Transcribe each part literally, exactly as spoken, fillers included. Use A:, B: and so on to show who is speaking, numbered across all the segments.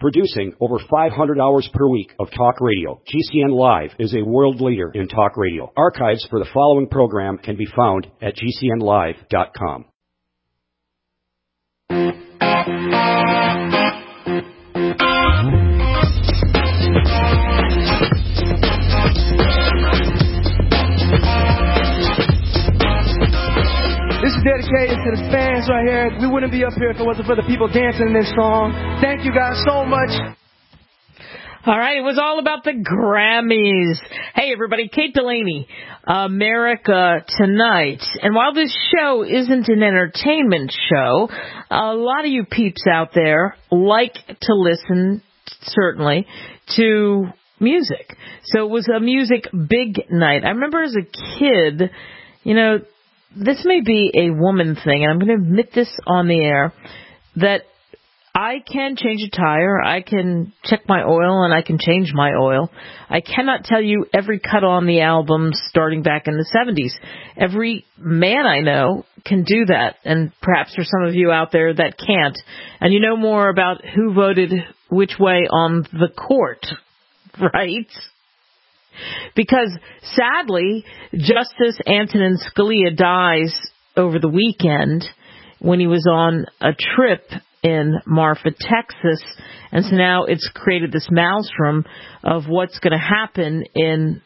A: Producing over five hundred hours per week of talk radio, G C N Live is a world leader in talk radio. Archives for the following program can be found at G C N live dot com.
B: This is dedicated to the fans right here. We wouldn't be up here if it wasn't for the people dancing in this song. Thank you guys so much.
C: All right, it was all about the Grammys. Hey, everybody, Kate Delaney, America Tonight. And while this show isn't an entertainment show, a lot of you peeps out there like to listen, certainly, to music. So it was a music big night. I remember as a kid, you know, this may be a woman thing, and I'm going to admit this on the air, that I can change a tire, I can check my oil, and I can change my oil. I cannot tell you every cut on the album starting back in the seventies. Every man I know can do that, and perhaps there's some of you out there that can't. And you know more about who voted which way on the court, right? Because, sadly, Justice Antonin Scalia dies over the weekend when he was on a trip in Marfa, Texas. And so now it's created this maelstrom of what's going to happen in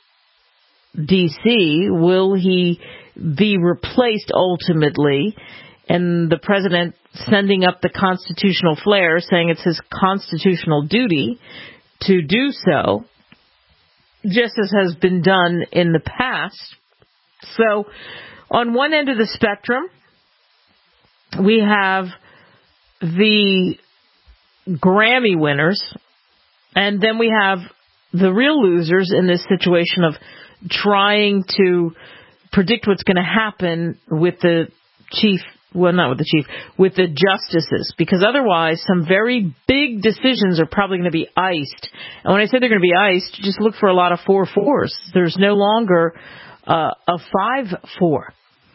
C: D C. Will he be replaced ultimately? And the president sending up the constitutional flare, saying it's his constitutional duty to do so, just as has been done in the past. So, on one end of the spectrum, we have the Grammy winners, and then we have the real losers in this situation of trying to predict what's going to happen with the chief, well, not with the chief, with the justices, because otherwise some very big decisions are probably going to be iced. And when I say they're going to be iced, just look for a lot of four fours. There's no longer uh, a five four.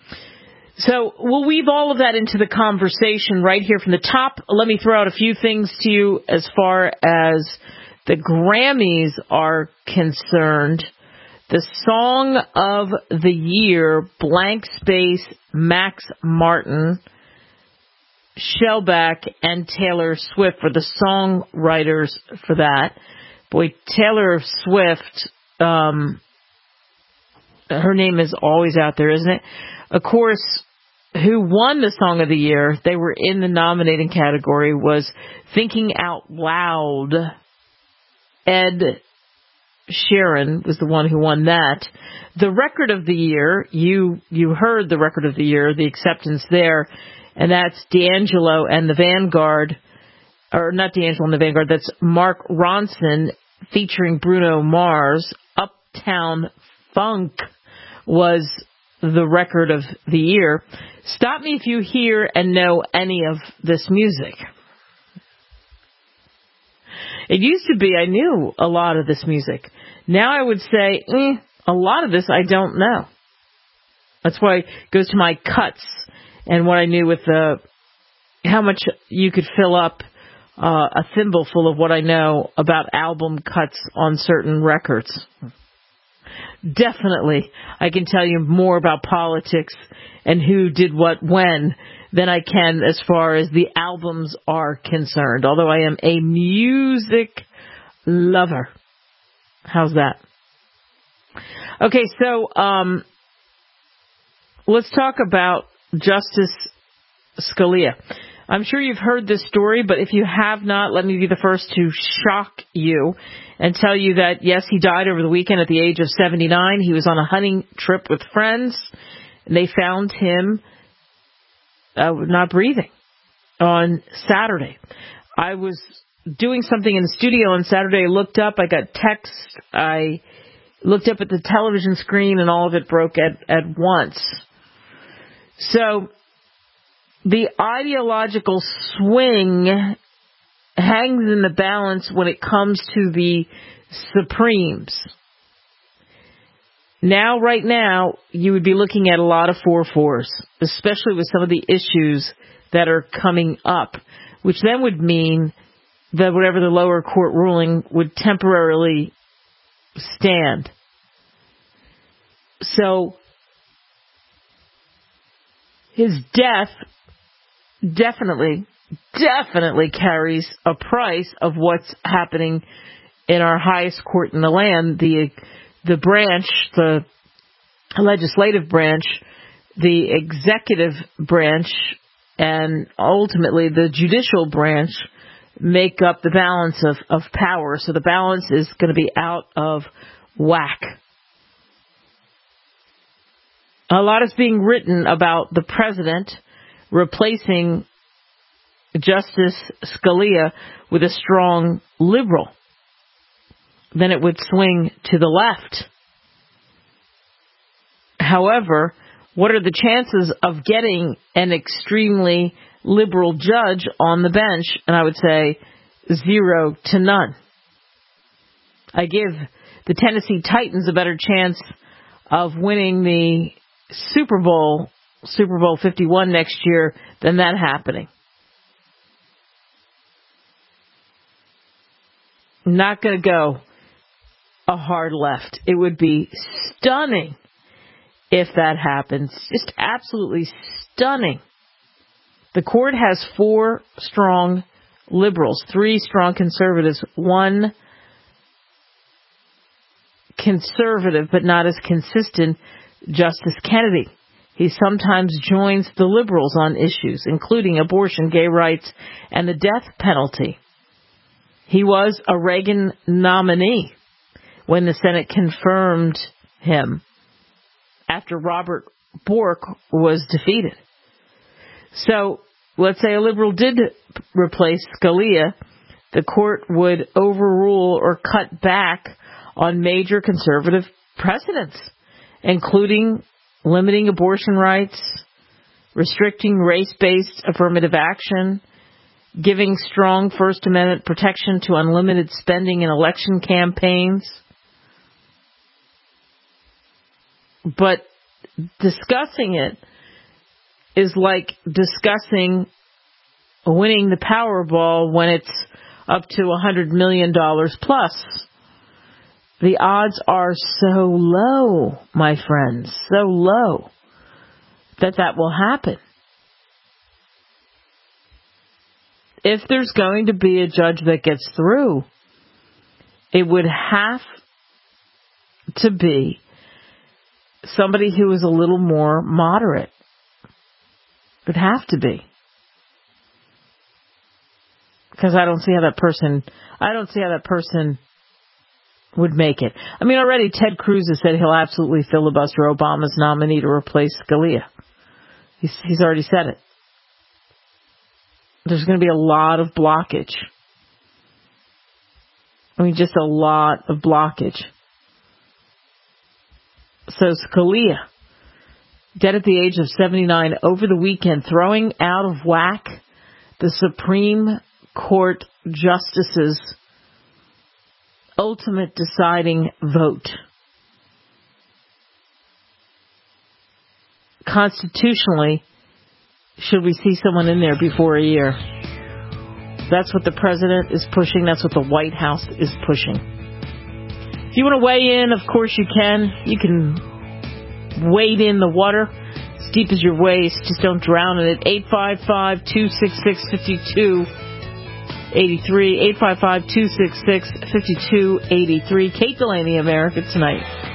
C: So we'll weave all of that into the conversation right here from the top. Let me throw out a few things to you as far as the Grammys are concerned. The Song of the Year, blank space, Max Martin, Shellback, and Taylor Swift were the songwriters for that. Boy, Taylor Swift, um, her name is always out there, isn't it? Of course, who won the Song of the Year, they were in the nominating category, was Thinking Out Loud. Ed Sheeran was the one who won that. The Record of the Year, you you heard the Record of the Year, the acceptance there, and that's D'Angelo and the Vanguard, or not D'Angelo and the Vanguard, that's Mark Ronson featuring Bruno Mars. Uptown Funk was the Record of the Year. Stop me if you hear and know any of this music. It used to be I knew a lot of this music. Now I would say, eh, a lot of this I don't know. That's why it goes to my cuts and what I knew with the, how much you could fill up uh, a thimbleful of what I know about album cuts on certain records. Definitely, I can tell you more about politics and who did what when than I can as far as the albums are concerned, although I am a music lover. How's that? Okay, so um, let's talk about Justice Scalia. I'm sure you've heard this story, but if you have not, let me be the first to shock you and tell you that, yes, he died over the weekend at the age of seventy-nine. He was on a hunting trip with friends, and they found him uh, not breathing on Saturday. I was doing something in the studio on Saturday. I looked up. I got text. I looked up at the television screen, and all of it broke at, at once. So the ideological swing hangs in the balance when it comes to the Supremes. Now, right now, you would be looking at a lot of four fours, especially with some of the issues that are coming up, which then would mean that whatever the lower court ruling would temporarily stand. So his death definitely, definitely carries a price of what's happening in our highest court in the land, the the branch, the legislative branch, the executive branch, and ultimately the judicial branch make up the balance of, of power. So the balance is going to be out of whack. A lot is being written about the president replacing Justice Scalia with a strong liberal. Then it would swing to the left. However, what are the chances of getting an extremely liberal judge on the bench? And I would say zero to none. I give the Tennessee Titans a better chance of winning the Super Bowl, Super Bowl fifty-one next year than that happening. Not going to go a hard left. It would be stunning if that happens. Just absolutely stunning. The court has four strong liberals, three strong conservatives, one conservative but not as consistent, Justice Kennedy. He sometimes joins the liberals on issues, including abortion, gay rights, and the death penalty. He was a Reagan nominee when the Senate confirmed him after Robert Bork was defeated. So let's say a liberal did replace Scalia, the court would overrule or cut back on major conservative precedents, including limiting abortion rights, restricting race-based affirmative action, giving strong First Amendment protection to unlimited spending in election campaigns. But discussing it is like discussing winning the Powerball when it's up to one hundred million dollars plus. The odds are so low, my friends, so low that that will happen. If there's going to be a judge that gets through, it would have to be somebody who is a little more moderate. It would have to be. Because I don't see how that person, I don't see how that person would make it. I mean, already Ted Cruz has said he'll absolutely filibuster Obama's nominee to replace Scalia. He's, he's already said it. There's going to be a lot of blockage. I mean, just a lot of blockage. So Scalia, dead at the age of seventy-nine over the weekend, throwing out of whack the Supreme Court justices' ultimate deciding vote. Constitutionally, should we see someone in there before a year? That's what the president is pushing. That's what the White House is pushing. If you want to weigh in, of course you can. You can wade in the water as deep as your waist. Just don't drown in it. eight five five, two six six, five two eight three. eight five five, two six six, five two eight three. Kate Delaney, America Tonight.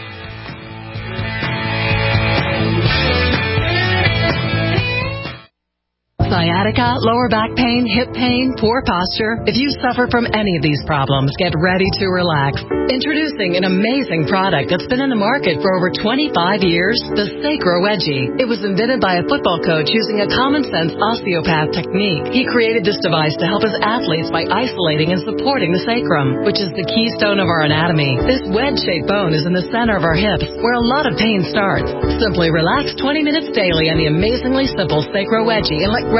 D: Sciatica, lower back pain, hip pain, poor posture. If you suffer from any of these problems, get ready to relax. Introducing an amazing product that's been in the market for over twenty-five years, the Sacro Wedgie. It was invented by a football coach using a common-sense osteopath technique. He created this device to help his athletes by isolating and supporting the sacrum, which is the keystone of our anatomy. This wedge-shaped bone is in the center of our hips, where a lot of pain starts. Simply relax twenty minutes daily on the amazingly simple Sacro Wedgie and let gravity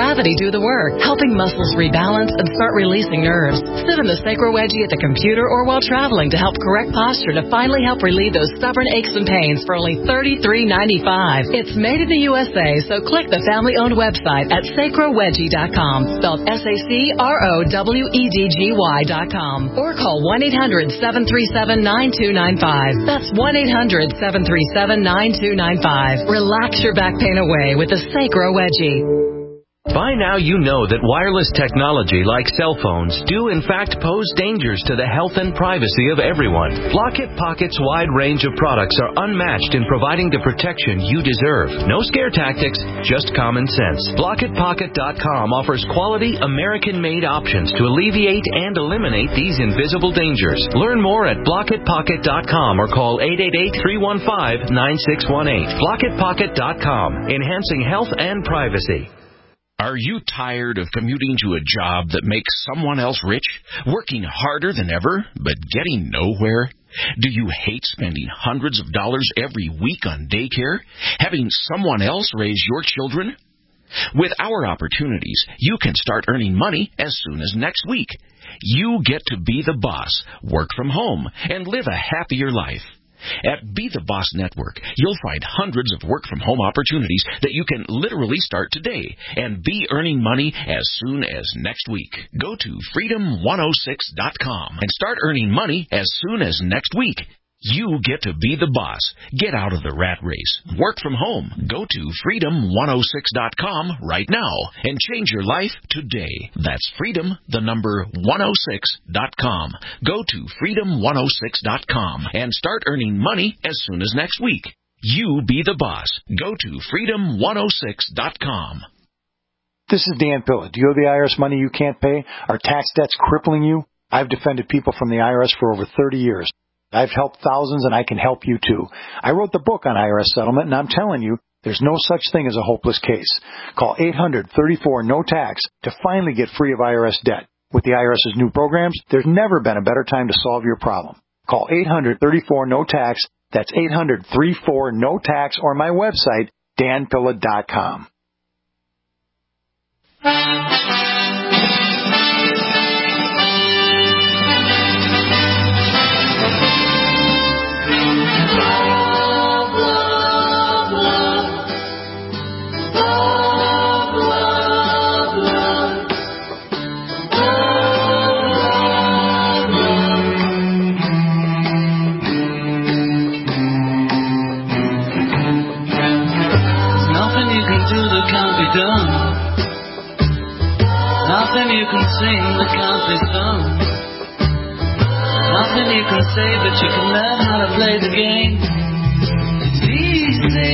D: gravity do the work, helping muscles rebalance and start releasing nerves. Sit in the Sacro Wedgie at the computer or while traveling to help correct posture to finally help relieve those stubborn aches and pains for only thirty-three ninety-five. It's made in the U S A, so click the family-owned website at sacro wedgie dot com, spelled S A C R O W E D G Y dot com, or call one eight hundred seven three seven nine two nine five. That's one eight hundred seven three seven nine two nine five. Relax your back pain away with the Sacro Wedgie.
E: By now you know that wireless technology like cell phones do in fact pose dangers to the health and privacy of everyone. Blockit Pocket's wide range of products are unmatched in providing the protection you deserve. No scare tactics, just common sense. Blockit Pocket dot com offers quality American-made options to alleviate and eliminate these invisible dangers. Learn more at Blockit Pocket dot com or call eight eight eight, three one five, nine six one eight. Blockit Pocket dot com, enhancing health and privacy.
F: Are you tired of commuting to a job that makes someone else rich, working harder than ever, but getting nowhere? Do you hate spending hundreds of dollars every week on daycare, having someone else raise your children? With our opportunities, you can start earning money as soon as next week. You get to be the boss, work from home, and live a happier life. At Be the Boss Network, you'll find hundreds of work-from-home opportunities that you can literally start today and be earning money as soon as next week. Go to freedom one oh six dot com and start earning money as soon as next week. You get to be the boss. Get out of the rat race. Work from home. Go to freedom one oh six dot com right now and change your life today. That's freedom, the number one oh six dot com. Go to freedom one oh six dot com and start earning money as soon as next week. You be the boss. Go to freedom one oh six dot com.
G: This is Dan Pilla. Do you owe the I R S money you can't pay? Are tax debts crippling you? I've defended people from the I R S for over thirty years. I've helped thousands, and I can help you, too. I wrote the book on I R S settlement, and I'm telling you, there's no such thing as a hopeless case. Call eight hundred, thirty-four, no tax to finally get free of I R S debt. With the IRS's new programs, there's never been a better time to solve your problem. Call eight hundred, thirty-four, no tax. That's eight hundred, thirty-four, no tax, or my website, dan pilla dot com.
H: Nothing you can sing that can't be sung. Nothing you can say, but you can learn how to play the game. It's easy.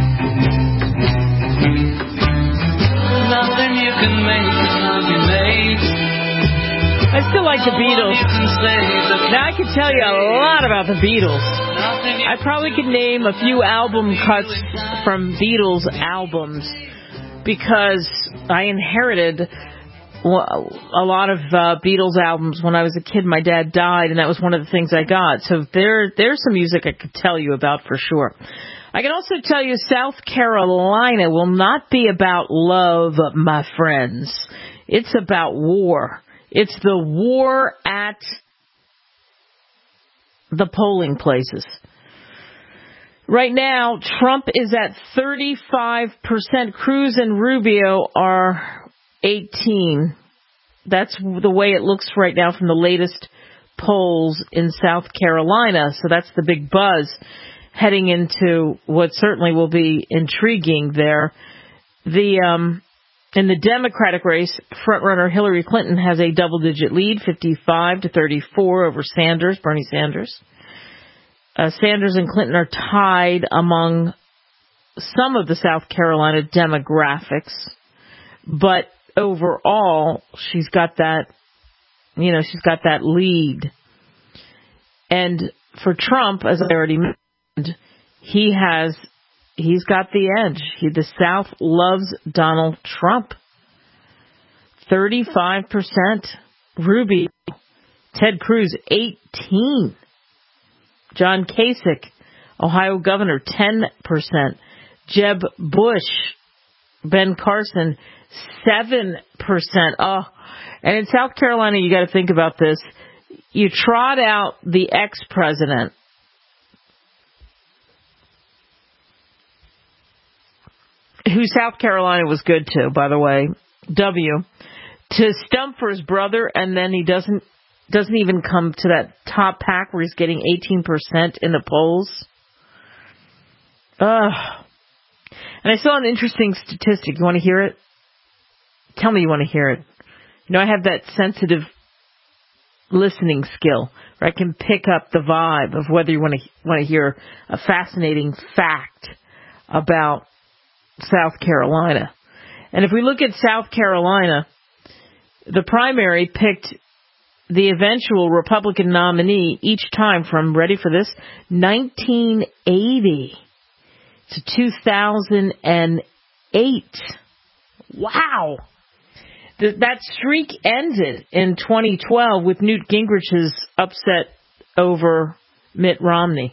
H: Nothing you can make that can't be made.
C: I still like the Beatles. Now I can tell you a lot about the Beatles. I probably could name a few album cuts from Beatles albums because I inherited a lot of uh, Beatles albums when I was a kid. My dad died, and that was one of the things I got. So there, there's some music I could tell you about for sure. I can also tell you South Carolina will not be about love, my friends. It's about war. It's the war at the polling places. Right now, Trump is at thirty-five percent. Cruz and Rubio are eighteen. That's the way it looks right now from the latest polls in South Carolina. So that's the big buzz heading into what certainly will be intriguing there. The um, in the Democratic race, frontrunner Hillary Clinton has a double-digit lead, fifty-five to thirty-four over Sanders, Bernie Sanders. Uh, Sanders and Clinton are tied among some of the South Carolina demographics, but overall, she's got that, you know, she's got that lead. And for Trump, as I already mentioned, he has, he's got the edge. He, the South loves Donald Trump. thirty-five percent. Rubio. Ted Cruz, eighteen. John Kasich, Ohio governor, ten percent. Jeb Bush, Ben Carson, seven percent. Oh, and in South Carolina, you got to think about this. You trot out the ex-president, who South Carolina was good to, by the way, W, to stump for his brother, and then he doesn't doesn't even come to that top pack where he's getting eighteen percent in the polls. Ugh. And I saw an interesting statistic. You want to hear it? Tell me you want to hear it. You know, I have that sensitive listening skill where I can pick up the vibe of whether you want to want to hear a fascinating fact about South Carolina. And if we look at South Carolina, the primary picked the eventual Republican nominee each time from, ready for this, nineteen eighty to two thousand eight. Wow. Th- that streak ended in twenty twelve with Newt Gingrich's upset over Mitt Romney.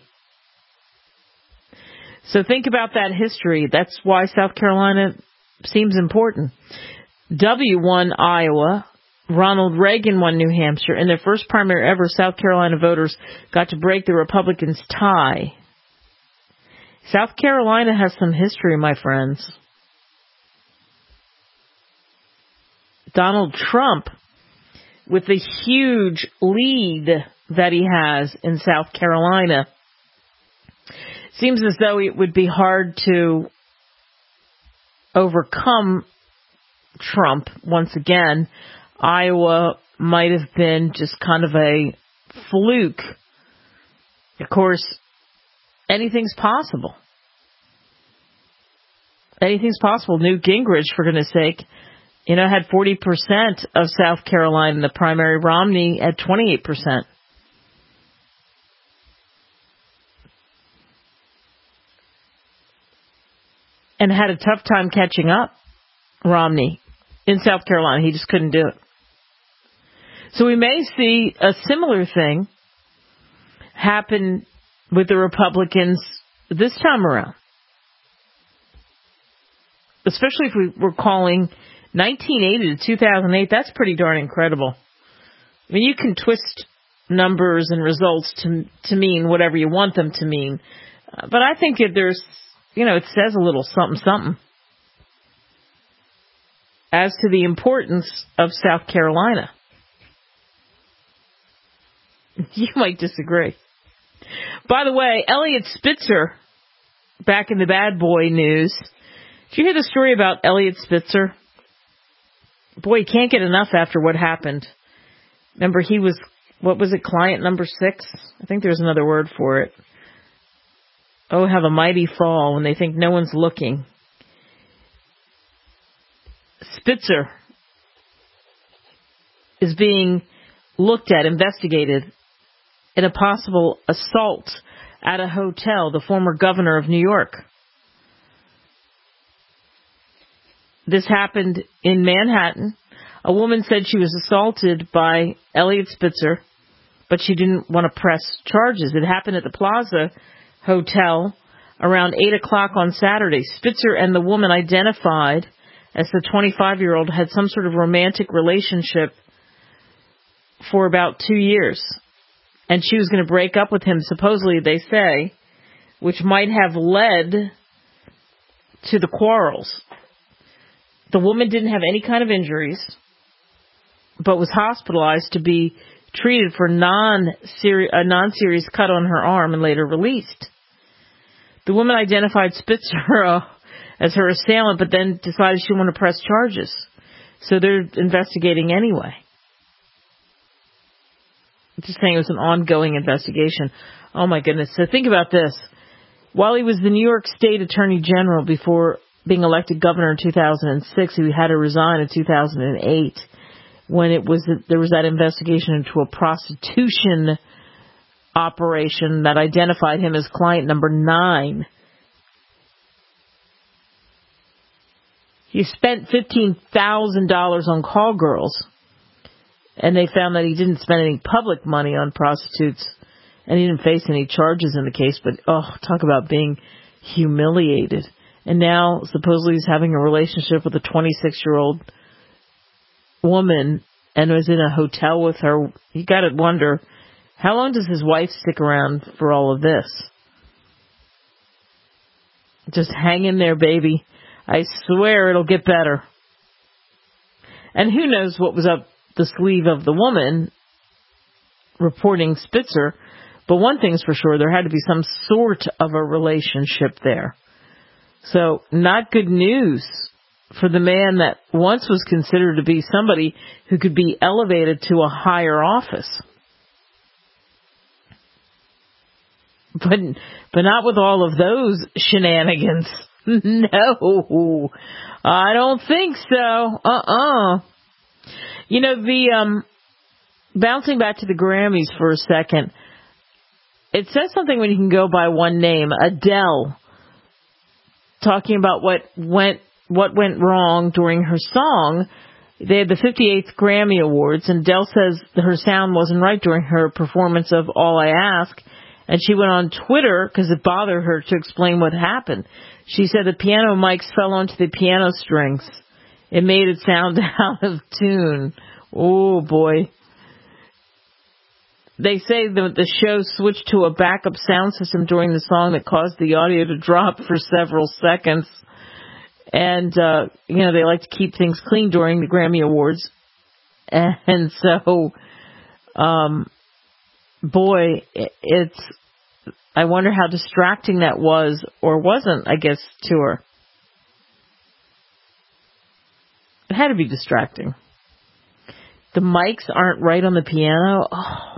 C: So think about that history. That's why South Carolina seems important. W won Iowa. Ronald Reagan won New Hampshire. In their first primary ever, South Carolina voters got to break the Republicans' tie. South Carolina has some history, my friends. Donald Trump, with the huge lead that he has in South Carolina, seems as though it would be hard to overcome Trump once again. Iowa might have been just kind of a fluke. Of course, anything's possible. Anything's possible. Newt Gingrich, for goodness sake, you know, had forty percent of South Carolina in the primary. Romney had twenty-eight percent. And had a tough time catching up, Romney, in South Carolina. He just couldn't do it. So we may see a similar thing happen with the Republicans this time around. Especially if we were calling nineteen eighty to two thousand eight, that's pretty darn incredible. I mean, you can twist numbers and results to to mean whatever you want them to mean. Uh, but I think if there's, you know, it says a little something, something as to the importance of South Carolina. You might disagree. By the way, Eliot Spitzer, back in the bad boy news. Did you hear the story about Eliot Spitzer? Boy, he can't get enough after what happened. Remember, he was, what was it, client number six? I think there's another word for it. Oh, how the mighty fall when they think no one's looking. Spitzer is being looked at, investigated in a possible assault at a hotel, the former governor of New York. This happened in Manhattan. A woman said she was assaulted by Eliot Spitzer, but she didn't want to press charges. It happened at the Plaza Hotel around eight o'clock on Saturday. Spitzer and the woman identified as the twenty-five-year-old had some sort of romantic relationship for about two years. And she was going to break up with him, supposedly, they say, which might have led to the quarrels. The woman didn't have any kind of injuries, but was hospitalized to be treated for non-seri- a non-serious cut on her arm and later released. The woman identified Spitzer uh, as her assailant, but then decided she wanted to press charges. So they're investigating anyway. Just saying it was an ongoing investigation. Oh, my goodness. So think about this. While he was the New York State Attorney General before being elected governor in two thousand six, he had to resign in two thousand eight when it was there was that investigation into a prostitution operation that identified him as client number nine. He spent fifteen thousand dollars on call girls. And they found that he didn't spend any public money on prostitutes. And he didn't face any charges in the case. But, oh, talk about being humiliated And now, supposedly, he's having a relationship with a twenty-six-year-old woman and was in a hotel with her. You got to wonder, how long does his wife stick around for all of this? Just hang in there, baby. I swear it'll get better. And who knows what was up the sleeve of the woman reporting Spitzer. But one thing's for sure, there had to be some sort of a relationship there. So, not good news for the man that once was considered to be somebody who could be elevated to a higher office. But, but not with all of those shenanigans. No, I don't think so. Uh-uh. You know, the, um, bouncing back to the Grammys for a second, it says something when you can go by one name, Adele, talking about what went what went wrong during her song. They had the fifty-eighth Grammy Awards, and Adele says her sound wasn't right during her performance of All I Ask, and she went on Twitter because it bothered her to explain what happened. She said the piano mics fell onto the piano strings. It made it sound out of tune. Oh, boy. They say that the show switched to a backup sound system during the song that caused the audio to drop for several seconds. And, uh, you know, they like to keep things clean during the Grammy Awards. And so, um, boy, it's, I wonder how distracting that was or wasn't, I guess, to her. It had to be distracting. The mics aren't right on the piano. Oh.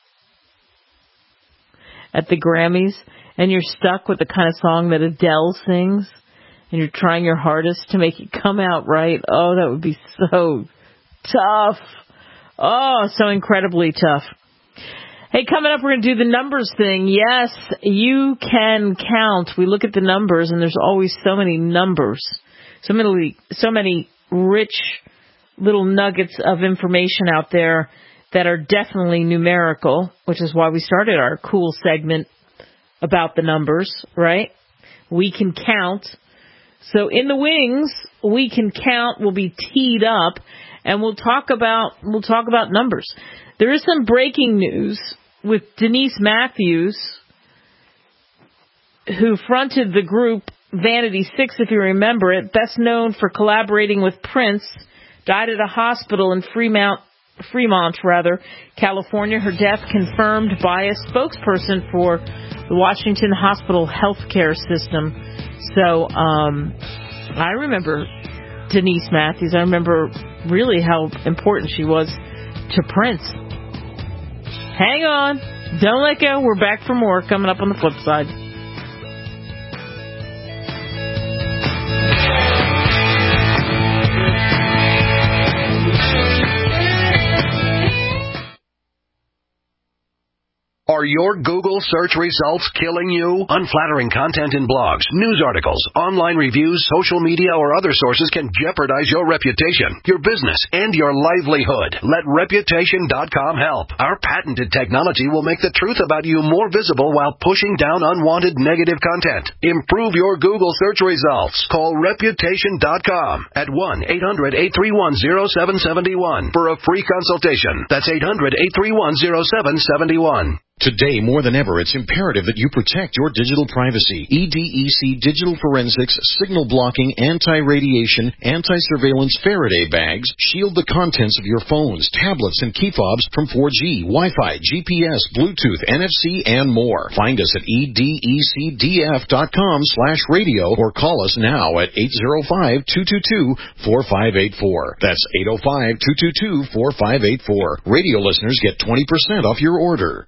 C: At the Grammys, and you're stuck with the kind of song that Adele sings, and you're trying your hardest to make it come out right. Oh, that would be so tough. Oh, so incredibly tough. Hey, coming up, we're going to do the numbers thing. Yes, you can count. We look at the numbers, and there's always so many numbers, so many, so many rich little nuggets of information out there that are definitely numerical, which is why we started our cool segment about the numbers, right? We can count. So in the wings, we can count. We'll be teed up, and we'll talk about we'll talk about numbers. There is some breaking news with Denise Matthews, who fronted the group Vanity Six, if you remember it, best known for collaborating with Prince, died at a hospital in Fremont. Fremont, rather, California. Her death confirmed by a spokesperson for the Washington Hospital Healthcare System. So, um, I remember Denise Matthews. I remember really how important she was to Prince. Hang on. Don't let go. We're back for more coming up on the flip side.
I: Are your Google search results killing you? Unflattering content in blogs, news articles, online reviews, social media, or other sources can jeopardize your reputation, your business, and your livelihood. Let Reputation dot com help. Our patented technology will make the truth about you more visible while pushing down unwanted negative content. Improve your Google search results. Call Reputation dot com at one eight hundred eight three one zero seven seven one for a free consultation. That's eight hundred eight three one zero seven seven one.
J: Today, more than ever, it's imperative that you protect your digital privacy. E D E C Digital Forensics, signal blocking, anti-radiation, anti-surveillance Faraday bags shield the contents of your phones, tablets, and key fobs from four G, Wi-Fi, G P S, Bluetooth, N F C, and more. Find us at E D E C D F dot com slash radio or call us now at eight oh five, two two two, four five eight four. That's eight oh five, two two two, four five eight four. Radio listeners get twenty percent off your order.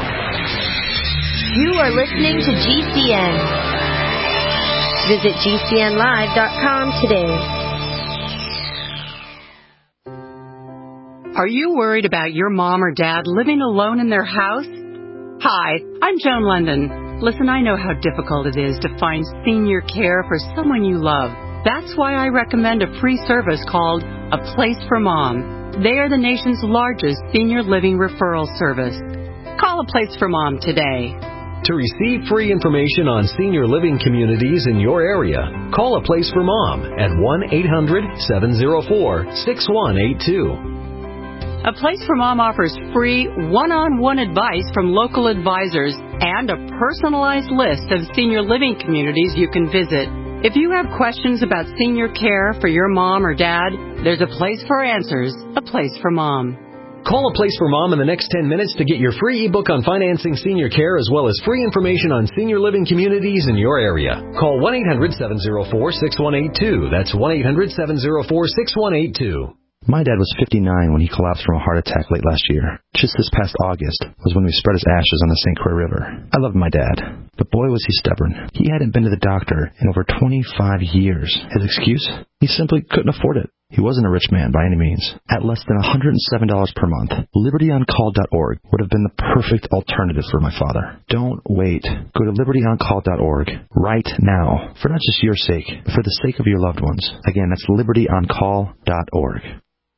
K: You are listening to G C N. Visit G C N live dot com today.
L: Are you worried about your mom or dad living alone in their house? Hi, I'm Joan London. Listen, I know how difficult it is to find senior care for someone you love. That's why I recommend a free service called A Place for Mom. They are the nation's largest senior living referral service. Call A Place for Mom today.
M: To receive free information on senior living communities in your area, call A Place for Mom at one eight hundred, seven oh four, six one eight two.
L: A Place for Mom offers free one-on-one advice from local advisors and a personalized list of senior living communities you can visit. If you have questions about senior care for your mom or dad, there's a place for answers, A Place for Mom.
M: Call A Place for Mom in the next ten minutes to get your free ebook on financing senior care as well as free information on senior living communities in your area. Call one eight hundred, seven oh four, six one eight two. That's one eight hundred, seven oh four, six one eight two.
N: My dad was fifty-nine when he collapsed from a heart attack late last year. Just this past August was when we spread his ashes on the Saint Croix River. I loved my dad, but boy was he stubborn. He hadn't been to the doctor in over twenty-five years. His excuse? He simply couldn't afford it. He wasn't a rich man by any means. At less than one hundred seven dollars per month, liberty on call dot org would have been the perfect alternative for my father. Don't wait. Go to liberty on call dot org right now, for not just your sake, but for the sake of your loved ones. Again, that's liberty on call dot org.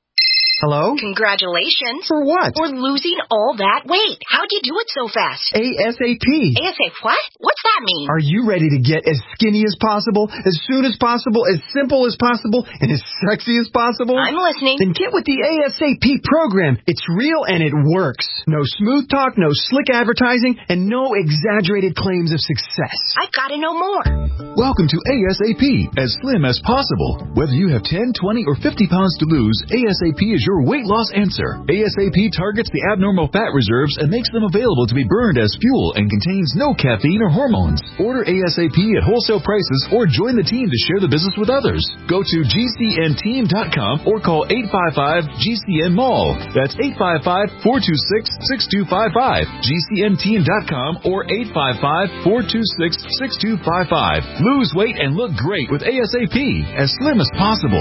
O: Hello?
P: Congratulations.
O: For what?
P: For losing all that weight. How'd you do it so fast?
O: ASAP.
P: ASAP what? What's that mean?
O: Are you ready to get as skinny as possible, as soon as possible, as simple as possible, and as sexy as possible?
P: I'm listening.
O: Then get with the ASAP program. It's real and it works. No smooth talk, no slick advertising, and no exaggerated claims of success.
P: I've got to know more.
Q: Welcome to ASAP, as slim as possible. Whether you have ten, twenty, or fifty pounds to lose, ASAP is your weight loss answer. ASAP targets the abnormal fat reserves and makes them available to be burned as fuel and contains no caffeine or hormones. Order ASAP at wholesale prices or join the team to share the business with others. Go to G C N team dot com or call eight five five G C N Mall. That's eight five five, four two six, six two five five. G C N team dot com or eight five five, four two six, six two five five. Lose weight and look great with ASAP, as slim as possible.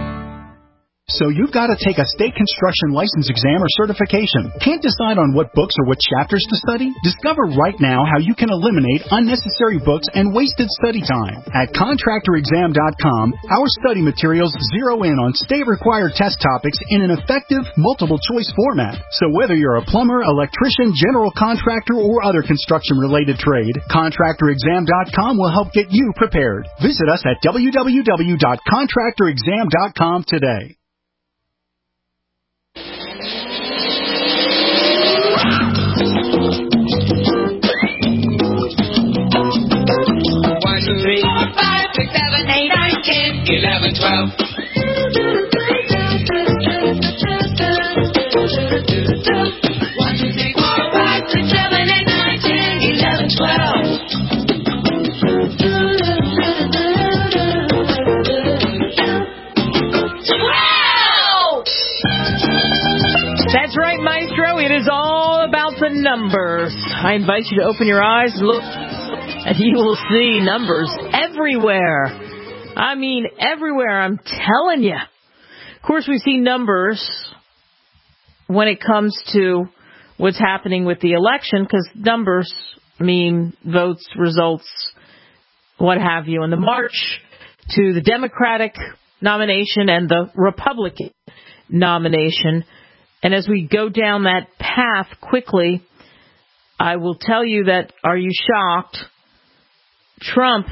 R: So you've got to take a state construction license exam or certification. Can't decide on what books or what chapters to study? Discover right now how you can eliminate unnecessary books and wasted study time. At contractor exam dot com, our study materials zero in on state-required test topics in an effective, multiple-choice format. So whether you're a plumber, electrician, general contractor, or other construction-related trade, contractor exam dot com will help get you prepared. Visit us at w w w dot contractor exam dot com today.
H: Three, four, five, six, seven, eight, nine, ten, eleven, twelve. One, two, three, four, five, six, seven, eight, nine, ten, eleven, twelve. Twelve!
C: That's right, Maestro. It is all about the numbers. I invite you to open your eyes, look, and you will see numbers everywhere. I mean, everywhere, I'm telling you. Of course, we see numbers when it comes to what's happening with the election, because numbers mean votes, results, what have you. And the march to the Democratic nomination and the Republican nomination. And as we go down that path quickly, I will tell you that, are you shocked? Trump,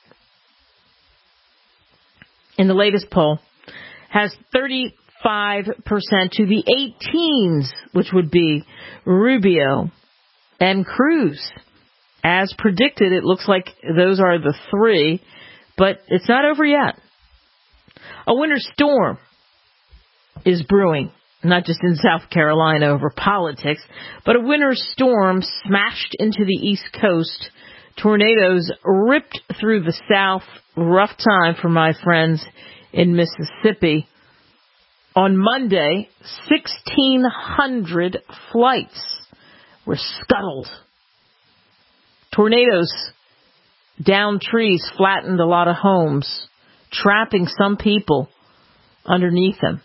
C: in the latest poll, has thirty-five percent to the eighteens, which would be Rubio and Cruz. As predicted, it looks like those are the three, but it's not over yet. A winter storm is brewing, not just in South Carolina over politics, but a winter storm smashed into the East Coast. Tornadoes ripped through the South. Rough time for my friends in Mississippi. On Monday, sixteen hundred flights were scuttled. Tornadoes downed trees, flattened a lot of homes, trapping some people underneath them.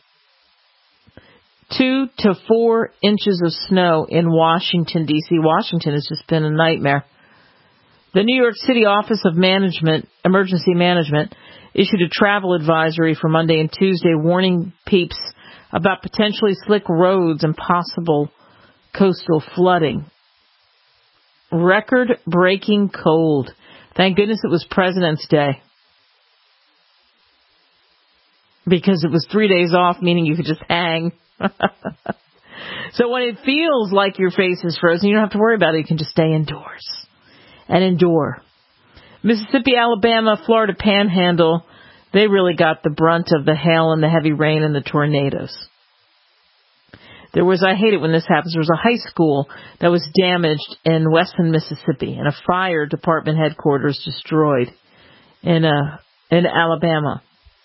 C: Two to four inches of snow in Washington, D C Washington has just been a nightmare. The New York City Office of Management, Emergency Management, issued a travel advisory for Monday and Tuesday warning peeps about potentially slick roads and possible coastal flooding. record-breaking cold. Thank goodness it was President's Day. Because it was three days off, meaning you could just hang. So when it feels like your face is frozen, you don't have to worry about it. You can just stay indoors and endure. Mississippi, Alabama, Florida Panhandle, they really got the brunt of the hail and the heavy rain and the tornadoes. There was, I hate it when this happens, there was a high school that was damaged in western Mississippi and a fire department headquarters destroyed in, uh, in Alabama.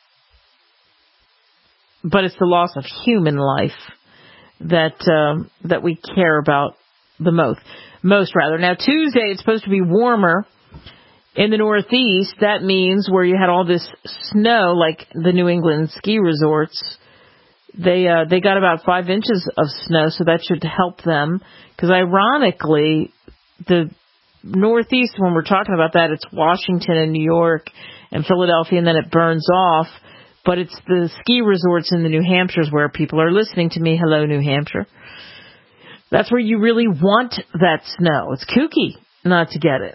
C: But it's the loss of human life that um, that we care about the most. Most rather. Now Tuesday it's supposed to be warmer in the Northeast. That means where you had all this snow, like the New England ski resorts, they uh, they got about five inches of snow, so that should help them. Because ironically, the Northeast, when we're talking about that, it's Washington and New York and Philadelphia, and then it burns off. But it's the ski resorts in the New Hampshires where people are listening to me. Hello, New Hampshire. That's where you really want that snow. It's kooky not to get it.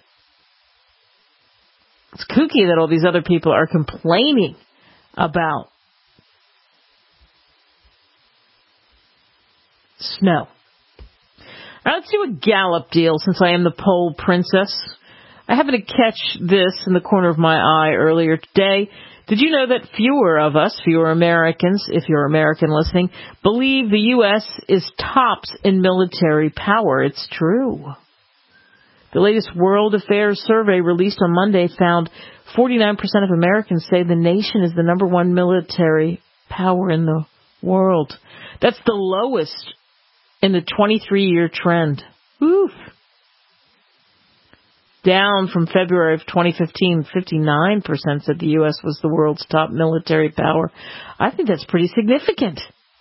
C: It's kooky that all these other people are complaining about snow. All right, let's do a Gallup deal since I am the poll princess. I happened to catch this in the corner of my eye earlier today. Did you know that fewer of us, fewer Americans, if you're American listening, believe the U S is tops in military power? It's true. The latest World Affairs survey released on Monday found forty-nine percent of Americans say the nation is the number one military power in the world. That's the lowest in the twenty-three year trend. Oof. Down from February of twenty fifteen, fifty-nine percent said the U S was the world's top military power. I think that's pretty significant.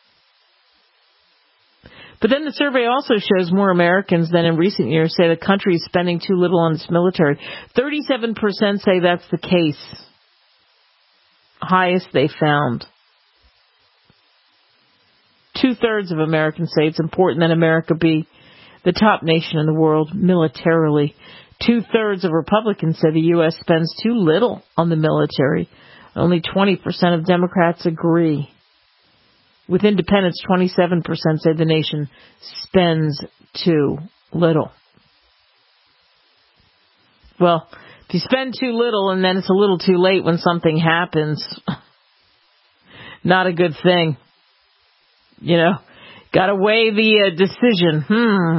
C: But then the survey also shows more Americans than in recent years say the country is spending too little on its military. thirty-seven percent say that's the case. Highest they found. Two-thirds of Americans say it's important that America be the top nation in the world militarily. Two-thirds of Republicans say the U S spends too little on the military. Only twenty percent of Democrats agree. With independents, twenty-seven percent say the nation spends too little. Well, if you spend too little and then it's a little too late when something happens, not a good thing. You know, got to weigh the uh, decision. Hmm.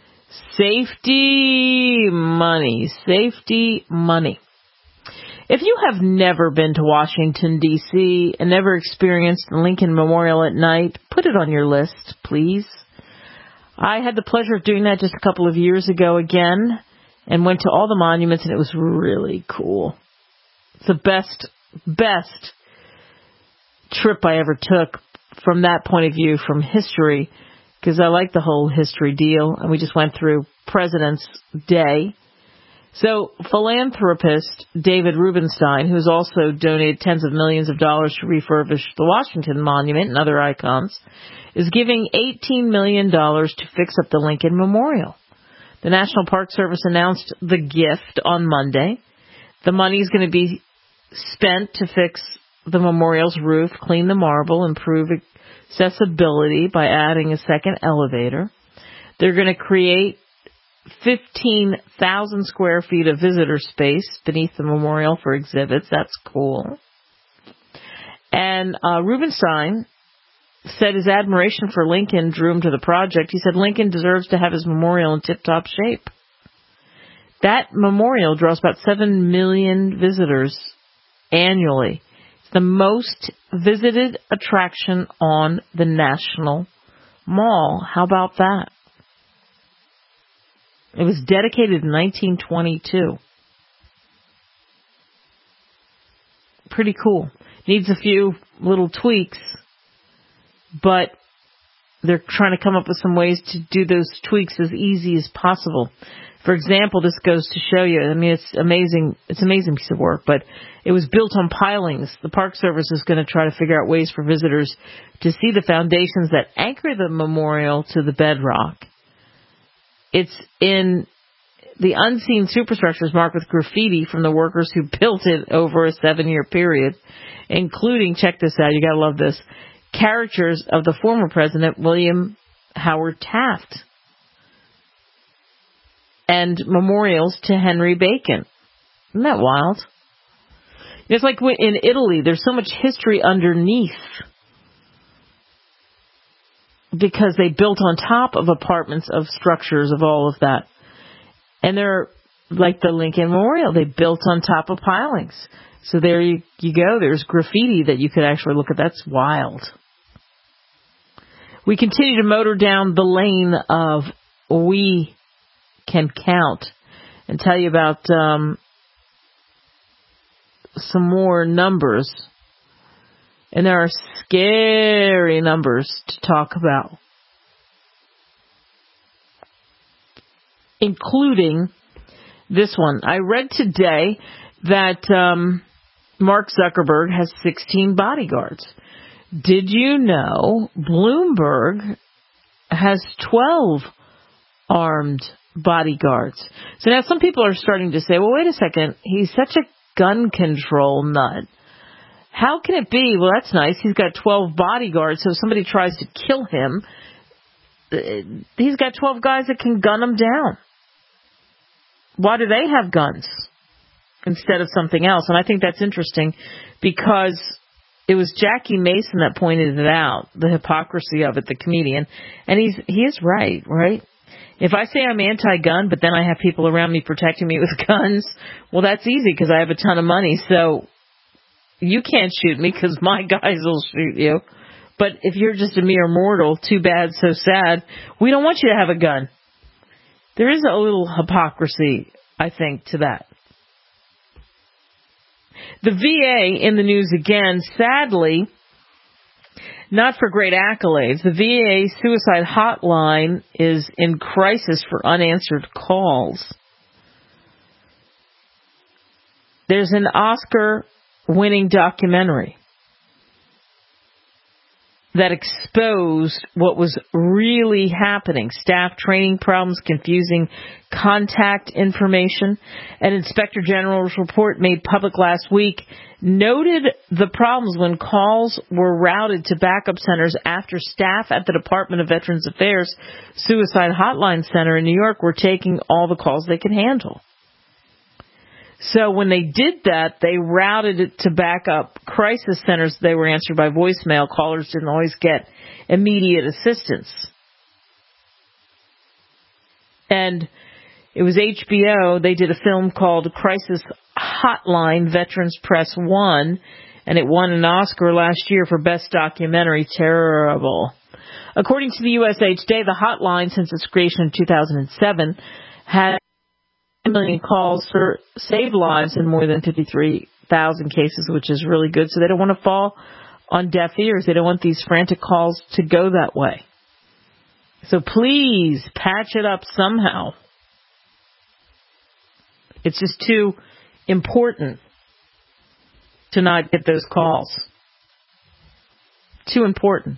C: Safety money. Safety money. If you have never been to Washington, D C and never experienced the Lincoln Memorial at night, put it on your list, please. I had the pleasure of doing that just a couple of years ago again and went to all the monuments, and it was really cool. It's the best, best trip I ever took from that point of view, from history, because I like the whole history deal, and we just went through President's Day. So philanthropist David Rubenstein, who's also donated tens of millions of dollars to refurbish the Washington Monument and other icons, is giving eighteen million dollars to fix up the Lincoln Memorial. The National Park Service announced the gift on Monday. The money is going to be spent to fix the memorial's roof, clean the marble, improve accessibility by adding a second elevator. They're going to create fifteen thousand square feet of visitor space beneath the memorial for exhibits. That's cool. And uh, Rubenstein said his admiration for Lincoln drew him to the project. He said Lincoln deserves to have his memorial in tip-top shape. That memorial draws about seven million visitors annually. It's the most visited attraction on the National Mall. How about that? It was dedicated in nineteen twenty-two. Pretty cool. Needs a few little tweaks, but they're trying to come up with some ways to do those tweaks as easy as possible. For example, this goes to show you, I mean, it's amazing, it's an amazing piece of work, but it was built on pilings. The Park Service is going to try to figure out ways for visitors to see the foundations that anchor the memorial to the bedrock. It's in the unseen superstructure is marked with graffiti from the workers who built it over a seven-year period, including, check this out, you gotta love this, characters of the former president, William Howard Taft, and memorials to Henry Bacon. Isn't that wild? It's like in Italy, there's so much history underneath because they built on top of apartments, of structures, of all of that. And they're like the Lincoln Memorial. They built on top of pilings. So there you, you go. There's graffiti that you could actually look at. That's wild. We continue to motor down the lane of we can count and tell you about um, some more numbers. And there are scary numbers to talk about, including this one. I read today that um, Mark Zuckerberg has sixteen bodyguards. Did you know Bloomberg has twelve armed bodyguards? So now some people are starting to say, well, wait a second, he's such a gun control nut. How can it be? Well, that's nice. He's got twelve bodyguards, so if somebody tries to kill him, he's got twelve guys that can gun him down. Why do they have guns instead of something else? And I think that's interesting because it was Jackie Mason that pointed it out, the hypocrisy of it, the comedian. And he's he is right, right? If I say I'm anti-gun, but then I have people around me protecting me with guns, well, that's easy because I have a ton of money, so you can't shoot me because my guys will shoot you. But if you're just a mere mortal, too bad, so sad. We don't want you to have a gun. There is a little hypocrisy, I think, to that. The V A in the news again, sadly, not for great accolades. The V A suicide hotline is in crisis for unanswered calls. There's an Oscar-winning documentary that exposed what was really happening. Staff training problems, confusing contact information. An Inspector General's report made public last week noted the problems when calls were routed to backup centers after staff at the Department of Veterans Affairs Suicide Hotline Center in New York were taking all the calls they could handle. So when they did that, they routed it to backup crisis centers. They were answered by voicemail. Callers didn't always get immediate assistance. And it was H B O. They did a film called Crisis Hotline, Veterans Press One, and it won an Oscar last year for Best Documentary. Terrible. According to the U S A Today, the hotline, since its creation in two thousand seven, had a million calls for saved lives in more than fifty-three thousand cases, which is really good. So they don't want to fall on deaf ears. They don't want these frantic calls to go that way. So please patch it up somehow. It's just too important to not get those calls. Too important.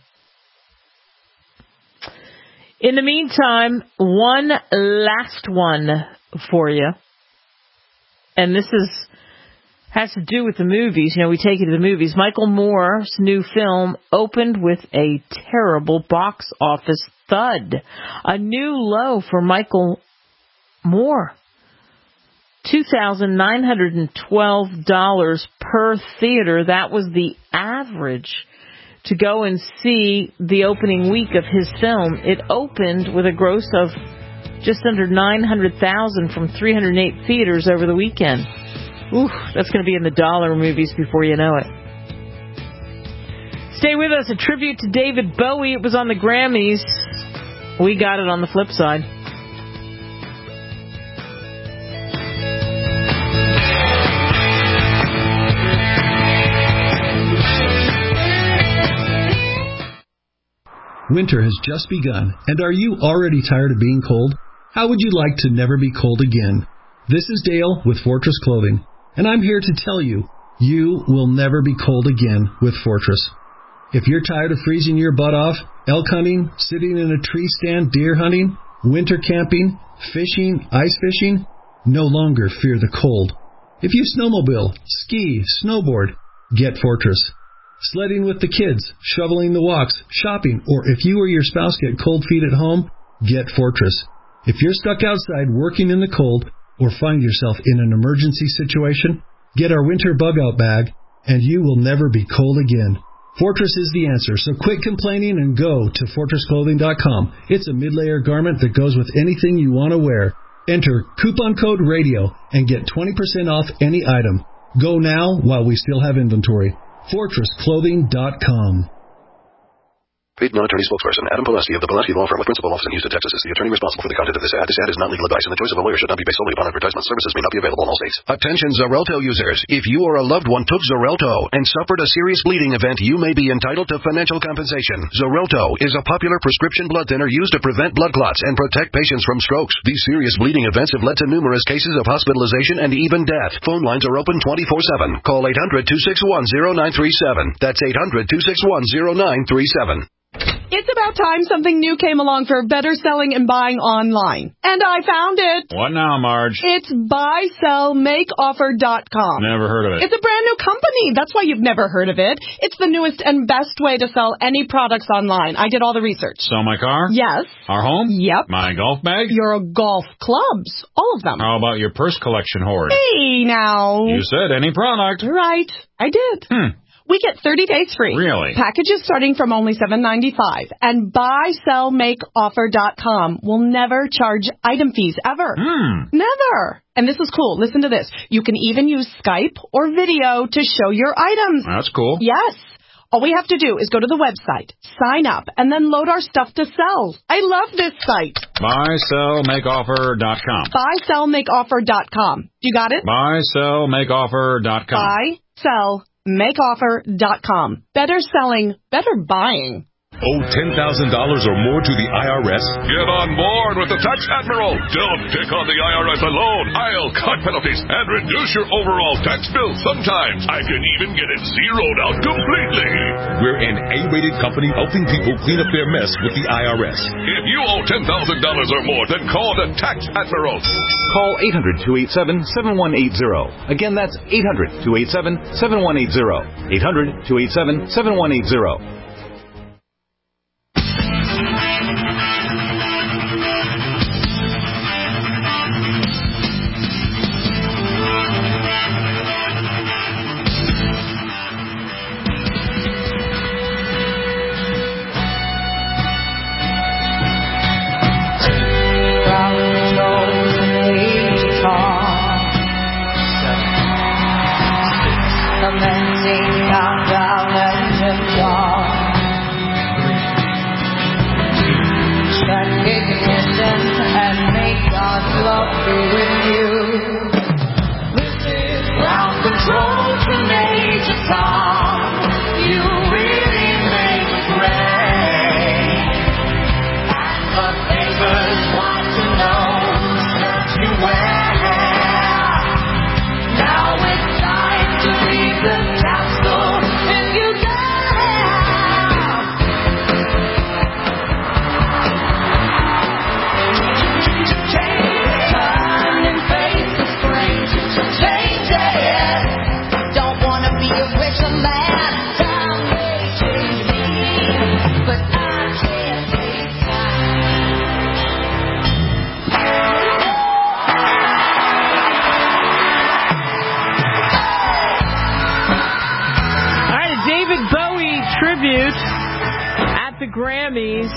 C: In the meantime, one last one for you. And this is has to do with the movies. You know, we take you to the movies. Michael Moore's new film opened with a terrible box office thud. A new low for Michael Moore. two thousand nine hundred twelve dollars per theater. That was the average to go and see the opening week of his film. It opened with a gross of just under nine hundred thousand dollars from three hundred eight theaters over the weekend. Ooh, that's going to be in the dollar movies before you know it. Stay with us. A tribute to David Bowie. It was on the Grammys. We got it on the flip side.
S: Winter has just begun, and are you already tired of being cold? How would you like to never be cold again? This is Dale with Fortress Clothing, and I'm here to tell you, you will never be cold again with Fortress. If you're tired of freezing your butt off, elk hunting, sitting in a tree stand, deer hunting, winter camping, fishing, ice fishing, no longer fear the cold. If you snowmobile, ski, snowboard, get Fortress. Sledding with the kids, shoveling the walks, shopping, or if you or your spouse get cold feet at home, get Fortress. If you're stuck outside working in the cold or find yourself in an emergency situation, get our winter bug-out bag, and you will never be cold again. Fortress is the answer, so quit complaining and go to fortress clothing dot com. It's a mid-layer garment that goes with anything you want to wear. Enter coupon code RADIO and get twenty percent off any item. Go now while we still have inventory. fortress clothing dot com.
I: Paid non-attorney spokesperson Adam Pulaski of the Pulaski Law Firm with principal office in Houston, Texas is the attorney responsible for the content of this ad. This ad is not legal advice, and the choice of a lawyer should not be based solely upon advertisement. Services may not be available in all states. Attention Xarelto users. If you or a loved one took Xarelto and suffered a serious bleeding event, you may be entitled to financial compensation. Xarelto is a popular prescription blood thinner used to prevent blood clots and protect patients from strokes. These serious bleeding events have led to numerous cases of hospitalization and even death. Phone lines are open twenty-four seven. Call eight hundred, two six one, zero nine three seven. That's eight hundred, two six one, zero nine three seven.
T: It's about time something new came along for better selling and buying online. And I found it.
U: What now, Marge?
T: It's buy sell make offer dot com.
U: Never heard of it.
T: It's a brand new company. That's why you've never heard of it. It's the newest and best way to sell any products online. I did all the research.
U: Sell my car?
T: Yes.
U: Our home?
T: Yep.
U: My golf bag?
T: Your golf clubs. All of them.
U: How about your purse collection hoard?
T: Hey, now.
U: You said any product.
T: Right. I did.
U: Hmm.
T: We get thirty days free.
U: Really?
T: Packages starting from only seven ninety-five. And buy sell make offer dot com will never charge item fees ever.
U: Hmm.
T: Never. And this is cool. Listen to this. You can even use Skype or video to show your items.
U: That's cool.
T: Yes. All we have to do is go to the website, sign up, and then load our stuff to sell. I love this site.
U: buy sell make offer dot com.
T: buy sell make offer dot com. You got it?
U: buy sell make offer dot com.
T: buy sell make offer dot com. Better selling, better buying.
V: Owe ten thousand dollars or more to the I R S?
W: Get on board with the Tax Admiral. Don't take on the I R S alone. I'll cut penalties and reduce your overall tax bill. Sometimes I can even get it zeroed out completely.
V: We're an A-rated company helping people clean up their mess with the I R S.
W: If you owe ten thousand dollars or more, then call the Tax Admiral.
X: Call eight hundred, two eight seven, seven one eight zero. Again, that's eight hundred, two eight seven, seven one eight zero. eight hundred, two eight seven, seven one eight zero.
C: Grammys,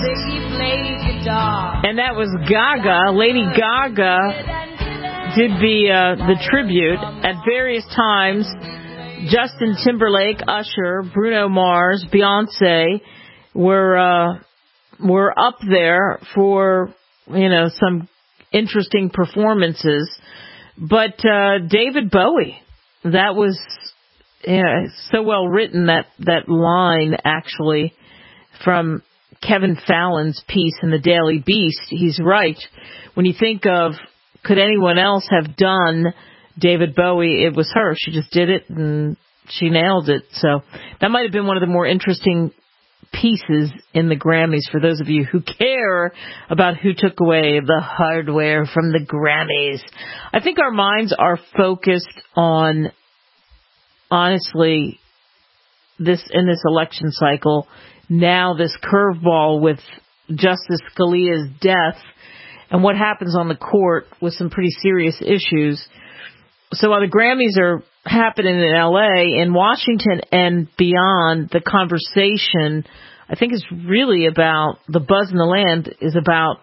C: and that was Gaga. Lady Gaga did the uh, the tribute at various times. Justin Timberlake, Usher, Bruno Mars, Beyonce were uh, were up there for, you know, some interesting performances. But uh, David Bowie, that was, yeah, so well written, that that line actually from Kevin Fallon's piece in the Daily Beast. He's right. When you think of, could anyone else have done David Bowie, it was her. She just did it and she nailed it. So that might have been one of the more interesting pieces in the Grammys for those of you who care about who took away the hardware from the Grammys. I think our minds are focused on, honestly, this in this election cycle, now this curveball with Justice Scalia's death and what happens on the court with some pretty serious issues. So while the Grammys are happening in L A, in Washington and beyond, the conversation, I think, is really about, the buzz in the land is about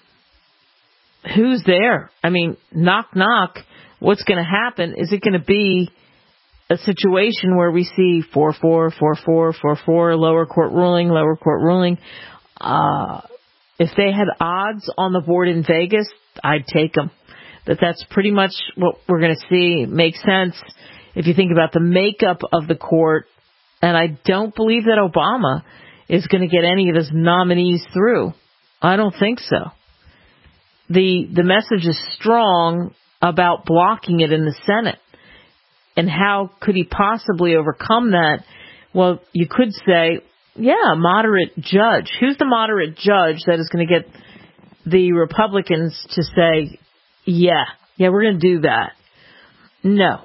C: who's there. I mean, knock, knock, what's going to happen? Is it going to be a situation where we see four four, four four, four four, lower court ruling, lower court ruling? Uh, if they had odds on the board in Vegas, I'd take them. That that's pretty much what we're going to see. It makes sense if you think about the makeup of the court. And I don't believe that Obama is going to get any of his nominees through. I don't think so. The the message is strong about blocking it in the Senate. And how could he possibly overcome that? Well, you could say, yeah, a moderate judge. Who's the moderate judge that is going to get the Republicans to say, yeah, yeah, we're going to do that? No.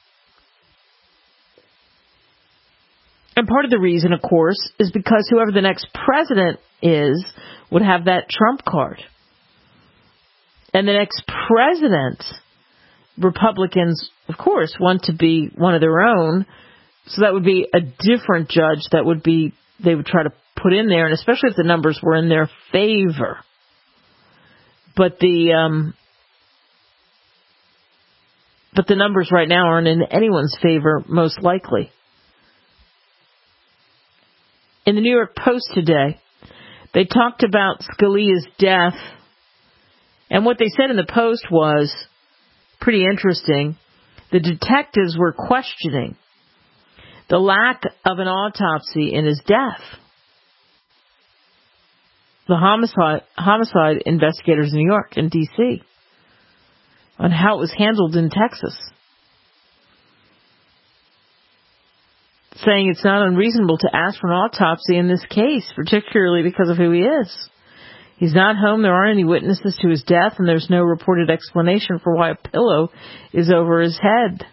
C: And part of the reason, of course, is because whoever the next president is would have that Trump card. And the next president, Republicans, of course, want to be one of their own. So that would be a different judge that would be, they would try to put in there, and especially if the numbers were in their favor. But the, um, but the numbers right now aren't in anyone's favor, most likely. In the New York Post today, they talked about Scalia's death, and what they said in the Post was pretty interesting. The detectives were questioning the lack of an autopsy in his death. The homicide, homicide investigators in New York and D C on how it was handled in Texas, saying it's not unreasonable to ask for an autopsy in this case, particularly because of who he is. He's not home, there aren't any witnesses to his death, and there's no reported explanation for why a pillow is over his head.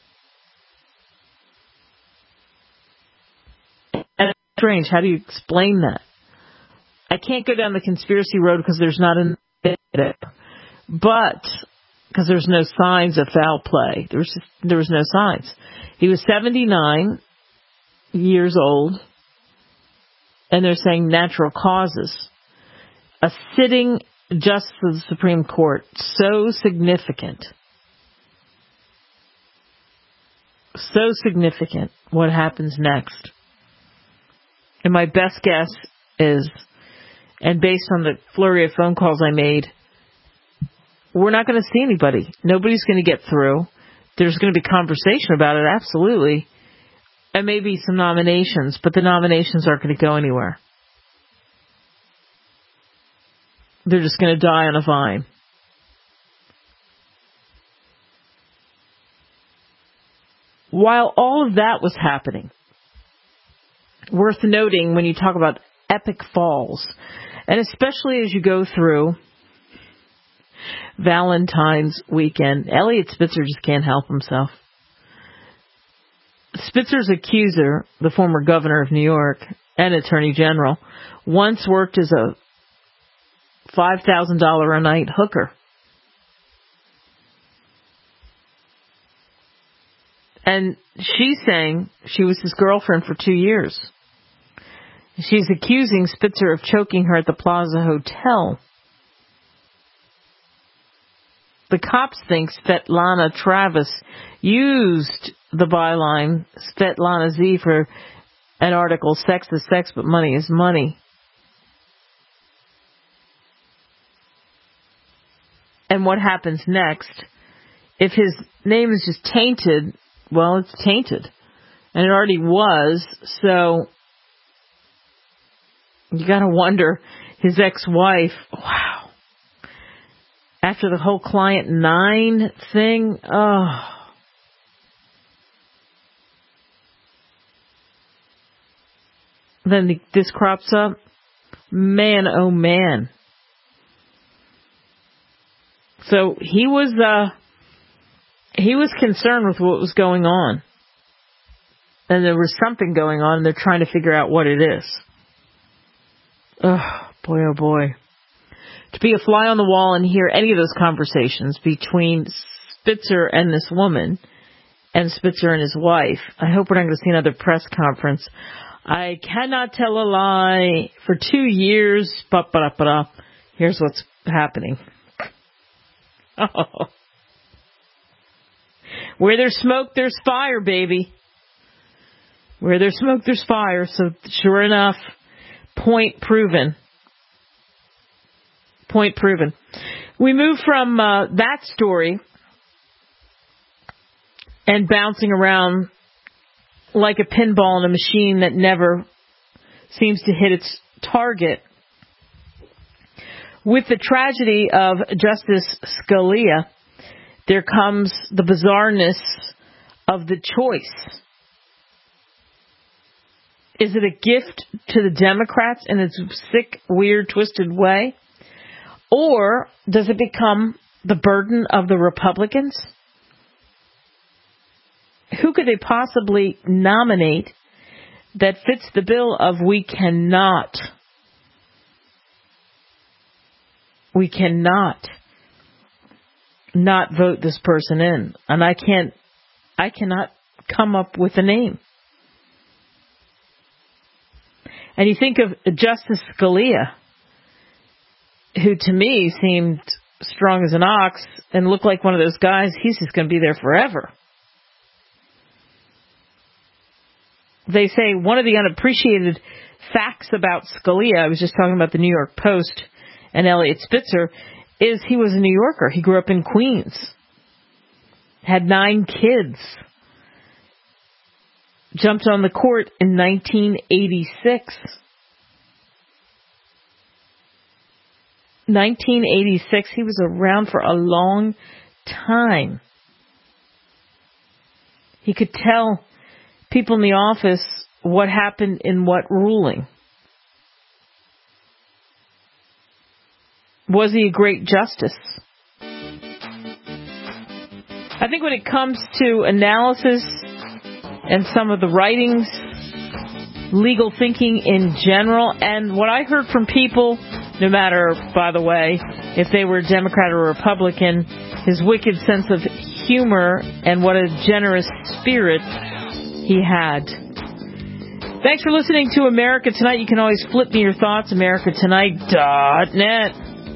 C: And it's strange. How do you explain that? I can't go down the conspiracy road because there's not an there, but because there's no signs of foul play. There was just, there was no signs. He was seventy-nine years old, and they're saying natural causes. A sitting justice of the Supreme Court, so significant, so significant. What happens next? And my best guess is, and based on the flurry of phone calls I made, we're not going to see anybody. Nobody's going to get through. There's going to be conversation about it, absolutely. And maybe some nominations, but the nominations aren't going to go anywhere. They're just going to die on a vine. While all of that was happening, worth noting when you talk about epic falls, and especially as you go through Valentine's weekend, Eliot Spitzer just can't help himself. Spitzer's accuser, the former governor of New York and attorney general, once worked as a five thousand dollars a night hooker. And she's saying she was his girlfriend for two years. She's accusing Spitzer of choking her at the Plaza Hotel. The cops think Svetlana Travis used the byline Svetlana Z for an article, Sex is Sex, but Money is Money. And what happens next? If his name is just tainted, well, it's tainted. And it already was, so you gotta wonder, his ex-wife, wow. After the whole Client Nine thing, oh. then the, this crops up. Man, oh man. So he was, uh, he was concerned with what was going on. And there was something going on, and they're trying to figure out what it is. Oh, boy, oh boy. To be a fly on the wall and hear any of those conversations between Spitzer and this woman, and Spitzer and his wife. I hope we're not going to see another press conference. I cannot tell a lie. For two years, ba-ba-da-ba-da. Here's what's happening. Oh. Where there's smoke, there's fire, baby. Where there's smoke, there's fire. So sure enough, point proven. Point proven. We move from uh, that story and bouncing around like a pinball in a machine that never seems to hit its target. With the tragedy of Justice Scalia, there comes the bizarreness of the choice. Is it a gift to the Democrats in its sick, weird, twisted way? Or does it become the burden of the Republicans? Who could they possibly nominate that fits the bill of we cannot, we cannot not vote this person in? And I can't, I cannot come up with a name. And you think of Justice Scalia, who to me seemed strong as an ox and looked like one of those guys, he's just going to be there forever. They say one of the unappreciated facts about Scalia, I was just talking about the New York Post and Eliot Spitzer, is he was a New Yorker. He grew up in Queens, had nine kids, jumped on the court in nineteen eighty-six. nineteen eighty-six, he was around for a long time. He could tell people in the office what happened in what ruling. Was he a great justice? I think when it comes to analysis and some of the writings, legal thinking in general, and what I heard from people, no matter, by the way, if they were Democrat or Republican, his wicked sense of humor and what a generous spirit he had. Thanks for listening to America Tonight. You can always flip me your thoughts, america tonight dot net.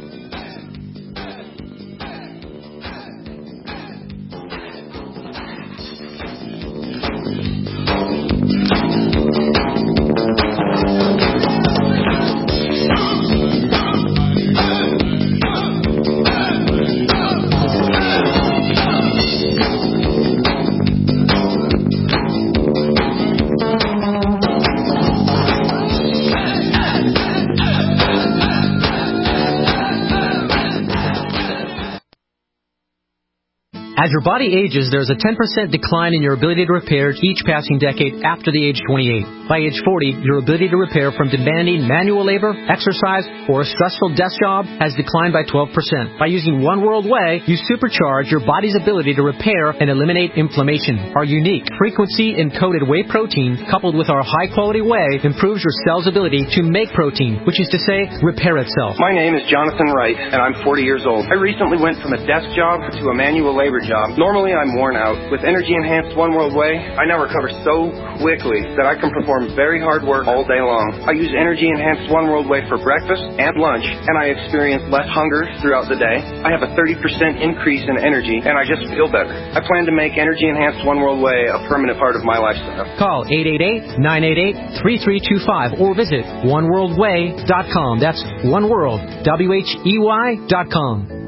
A: As your body ages, there's a ten percent decline in your ability to repair each passing decade after the age twenty-eight. By age forty, your ability to repair from demanding manual labor, exercise, or a stressful desk job has declined by twelve percent. By using One World Whey, you supercharge your body's ability to repair and eliminate inflammation. Our unique frequency-encoded whey protein, coupled with our high-quality whey, improves your cell's ability to make protein, which is to say, repair itself.
B: My name is Jonathan Wright, and I'm forty years old. I recently went from a desk job to a manual labor job. Normally, I'm worn out. With Energy Enhanced One World Whey, I now recover so quickly that I can perform very hard work all day long. I use Energy Enhanced One World Whey for breakfast and lunch, and I experience less hunger throughout the day. I have a thirty percent increase in energy, and I just feel better. I plan to make Energy Enhanced One World Whey a permanent part of my lifestyle.
A: Call eight eight eight, nine eight eight, three three two five or visit one world whey dot com. That's One World, W H E Y dot com.